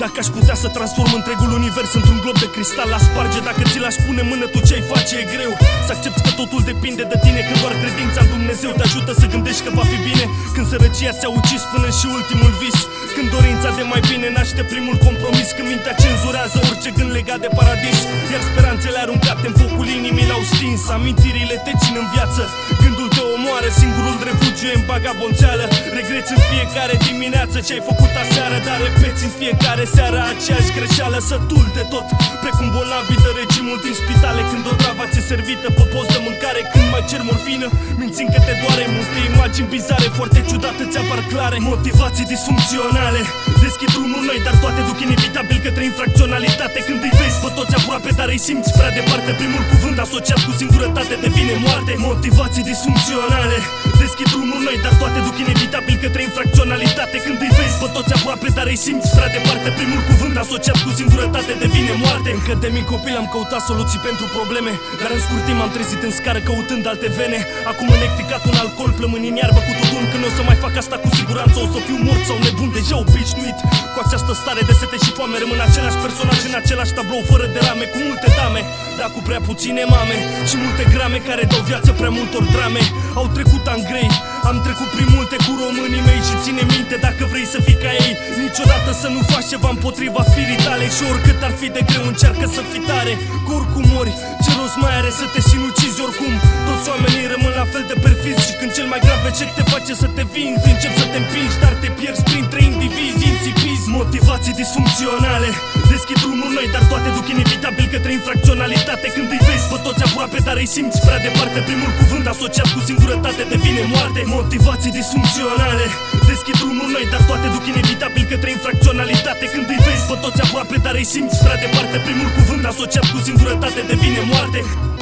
Dacă aș putea să transform întregul univers într-un glob de cristal, la sparge. Dacă ți l-aș pune în mână, tu ce-ai face? E greu să accepti că totul depinde de tine, când doar credința în Dumnezeu te ajută să gândești că va fi bine. Când sărăcia ți-a ucis până și ultimul vis, când dorința de mai bine naște primul compromis, când mintea cenzurează orice gând legat de paradis, iar speranțele aruncate în focul inimii l-au stins. Amintirile te țin în viață, gândul te omoară, singurul refugiu e în bagabonțeală. Regreți în fiecare dimineață ce ai făcut aseară, dar repeți în fiecare seară aceeași greșeală. Sătul de tot, precum bolnavi de regimul din spitale, când o travă ți-e servită pe post de mâncare, când mai cer morfină, mințind că te doare. Multe imagini bizare, foarte ciudate ți apar clare. Motivații disfuncționale deschid drumuri noi, dar toate duc inevitabil către infracționalitate. Când îi vezi pe toți aproape, dar îi simți prea departe, primul cuvânt asociat cu singurătate devine moarte. Motivații disfuncționale deschid drumuri noi, dar toate duc inevitabil către infracționalitate. Când îi vezi pe toți aproape, dar îi simți prea departe, primul cuvânt asociat cu singurătate devine moarte. Încă de mic copil am căutat soluții pentru probleme, dar în scurt timp am trezit în scară căutând alte vene. Acum îmi ficat un alcool, plămâni în iarbă cu tutun. Când o să mai fac asta cu siguranță o să fiu mort sau nebun, deja obișnuit cu această stare de sete și foame. Rămân același personaj în același tablou, fără derame, cu multe dame, dar cu prea puține mame și multe grame care dau viață prea multor drame. Au trecut ani grei, am trecut prin multe cu românii mei și ține minte, dacă vrei să fii ca ei, niciodată să nu faci ceva împotriva firii tale. Și oricât ar fi de greu, încearcă să fii tare, că oricum mori, ce rost mai are să te sinucizi oricum. Toți oamenii rămân la fel de perfizi și când cel mai grav eșec te face să te vinzi, începi să te împingi, dar te pierzi printre indivizi insipizi. Motivații disfuncționale deschid drumuri noi, dar toate duc inevitabil către infracționalitate. Când îi vezi pe toți aproape, dar îi simți prea departe, primul cuvânt asociat cu singurătate devine moarte. Motivații disfuncționale deschid drumuri noi, dar toate duc inevitabil către infracționalitate. Când îi vezi pe toți aproape, dar îi simți prea departe, primul cuvânt asociat cu singurătate devine moarte.